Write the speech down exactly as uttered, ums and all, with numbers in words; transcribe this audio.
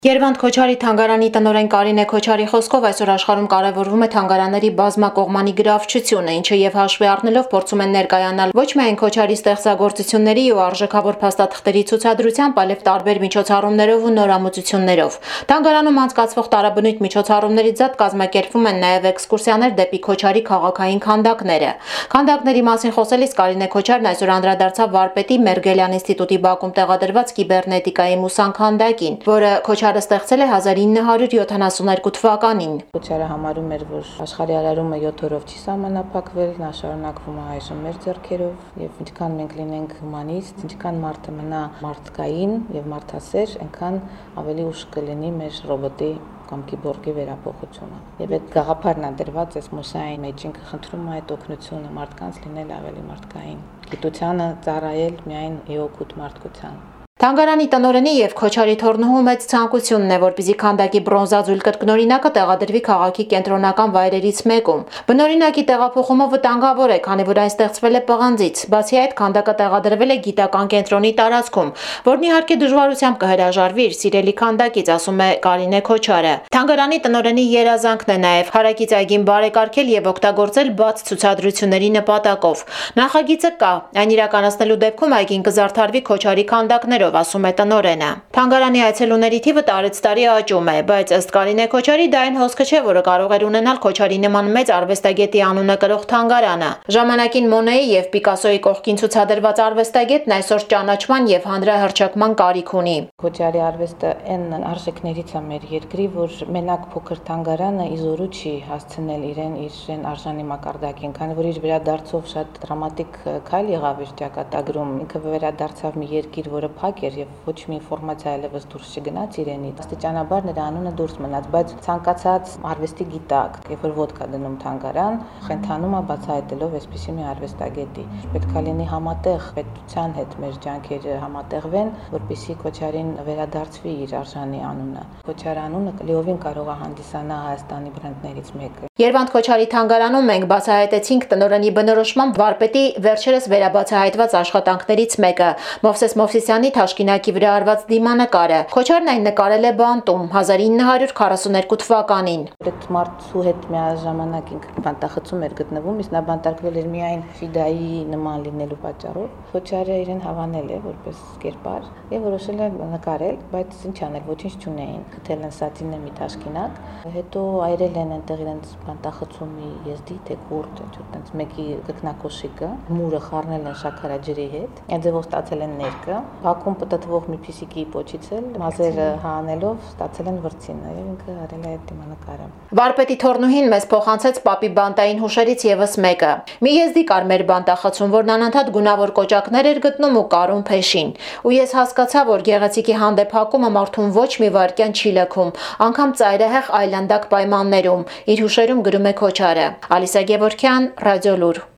Երվանդ Քոչարի թանգարանի տնօրեն Կարինե Քոչարի խոսքով այսօր աշխարհում կարևորվում է թանգարանների բազմակողմանի գրավչությունը, ինչը եւ հաշվի առնելով փորձում են ներկայանալ ոչ միայն Քոչարի ստեղծագործությունների ու արժեքավոր փաստաթղթերի ցուցադրությամբ, այլև տարբեր միջոցառումներով ու նորամուծություններով։ Թանգարանում անցկացվող տարաբնույթ միջոցառումներից զատ կազմակերպվում են նաեւ էքսկուրսիաներ դեպի Քոչարի քաղաքային քանդակները։ Քանդակների մասին խոսելիս Կարինե Քոչարն այսօր անդրադարձավ Վարպետի Մերգելյան ինստիտուտի Բաքում տեղադրված կիբեռնետիկայի ուսանքանդակին, որը Քոչարը ստեղծել է հազար ինը հարյուր յոթանասունհինգ թվականին։ Քոչարը համարում էր, որ աշխարհի արարումը յոթ օրով չի սահմանափակվել, նա շարունակվում է այժմ մեր ձեռքերով, եւ ինչքան մենք լինենք հումանիստ, ինչքան մարդը մնա մարդկային եւ մարդասեր, այնքան ավելի ուշ կլինի մեր ռոբոտի կամ կիբորգի վերափոխությունը։ Եվ այդ գաղափարն է դրված այս մուսային մեջ, ինքը խնդրում է այդ օգնությունը մարդկանց լինել ավելի մարդկային, գիտությանը ծառայել միայն ի օգուտ մարդկության։ Թանգարանի տնօրենի եւ Քոչարի թորնուհու մեծ ցանկությունն է, որպեսզի քանդակի բրոնզաձուլ կրկնօրինակը տեղադրվի քաղաքի կենտրոնական վայրերից մեկում։ Բնօրինակի տեղափոխումը վտանգավոր է, քանի որ այն ստեղծվել է պղնձից։ Բացի այդ, քանդակը տեղադրվել է գիտական կենտրոնի տարածքում, որն իհարկե դժվարությամբ կհրաժարվի իր սիրելի քանդակից, ասում է Կարինե Քոչարը։ Թանգարանի տնօրենի երազանքն է նաեւ հարակից այգին բարեկարգել եւ օգտագործել բաց ցուցադրությունների նպատակով։ Նախագիծը կա, այն իրականացնելու դեպքում այգին կզարդարվի Քոչարի քանդակներով, ասում է տնօրենը։ Թանգարանի այցելուների թիվը տարեց տարի աճում է, բայց ըստ Կարինե Քոչարի դա այն հոսքը չէ, որը կարող էր ունենալ Քոչարի նման մեծ արվեստագետի անունը կրող թանգարանը։ Ժամանակին Մոնեի եւ Պիկասոյի կողքին ցուցադրված արվեստագետն այսօր ճանաչման եւ հանրահռչակման կարիք ունի։ Քոչարի արվեստը այն արժեքներից է մեր երկրի, որ մենակ փոքր թանգարանը իզորու չի հասցնել իրեն իր արժանի մակարդակին, քանի որ իր վերադարձով շատ դրամատիկ քայլ եղավ իր ճակատագրում, ինքը վերադարձավ մի երկիր, որը փակ էր եւ ոչ մի ինֆորմացիա այլևս դուրս չգնաց իրենից։ Աստիճանաբար նրա անունը դուրս մնաց, բայց ցանկացած արվեստի գիտակ, երբ որ ոդկա դնում թանգարան, խենթանում է բացահայտելով այսպիսի մի արվեստագետի։ Պետք է լինի համատեղ պետության հետ մեր ջանքերը համատեղվեն, որպեսզի Քոչարին վերադարձվի իր արժանի անունը։ Քոչարի անունը լիովին կարող է հանդիսանալ Հայաստանի բրենդներից մեկը։ Երվանդ Քոչարի թանգարանում մենք բացահայտեցինք տնօրենի բնորոշմամբ Վարպետի վերջերս վերաբացահայտված աշխատանքներից մեկը՝ Մովսես Մովսիսյանի թաշկինակի վրա արված դիմանկարը։ Քոչարն այն նկարել է Բանտում հազար ինը հարյուր քառասունհինգ թվականին։ Այդ մարդու հետ միաժամանակ ինքը բանտախցում էր գտնվում, իսկ նա բանտարկվել էր միայն Ֆիդայի նման լինելու պատճառով։ Քոչարը իրեն հավանել է որպես կերպար եւ որոշել է նկարել, բայց ինչ անել, ոչինչ չունեին։ Գտել են սատինե մի թաշկինակ, հետո այրել են այնտեղ իրենց բանտախցումի եզդի թե կուրտ, ինչ-որ տենց մեկի կրկնակոշիկը, մուրը խառնել են շաքարաջրի հետ, այդ ձևով ստացել են ներկը։ Բաքում պտտվող մի փիսիկի պոչից էլ մազերը հանելով ստացել են վրձինը եւ ինքը արել է այդ դիմանկարը։ Վարպետի թորնուհին մեզ փոխանցեց պապի բանտային հուշերից եւս մեկը։ Մի եզդի կար մեր բանտախցում, որն անընդհատ գունավոր կոճակներ էր գտնում ու կարում փեշին։ Ու ես հասկացա, որ գեղեցիկի հանդեպ հակումը մարդուն ոչ մի վայրկյան չի լքում, անգամ ծայրահեղ այլանդակ պայմաններում։ Իր հուշերում գրում է Քոչարը։ Ալիսա Գևորգյան, Ռադիոլուր։